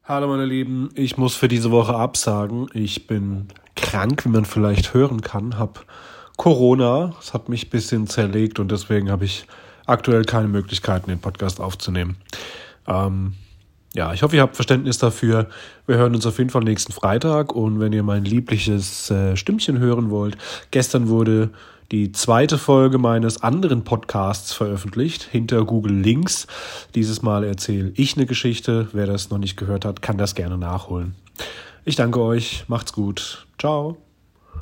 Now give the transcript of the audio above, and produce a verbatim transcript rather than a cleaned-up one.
Hallo meine Lieben, ich muss für diese Woche absagen. Ich bin krank, wie man vielleicht hören kann, habe Corona. Es hat mich ein bisschen zerlegt und deswegen habe ich aktuell keine Möglichkeiten, den Podcast aufzunehmen. Ähm, ja, ich hoffe, ihr habt Verständnis dafür. Wir hören uns auf jeden Fall nächsten Freitag und wenn ihr mein liebliches äh, Stimmchen hören wollt, gestern wurde die zweite Folge meines anderen Podcasts veröffentlicht, hinter Google Links. Dieses Mal erzähle ich eine Geschichte. Wer das noch nicht gehört hat, kann das gerne nachholen. Ich danke euch. Macht's gut. Ciao.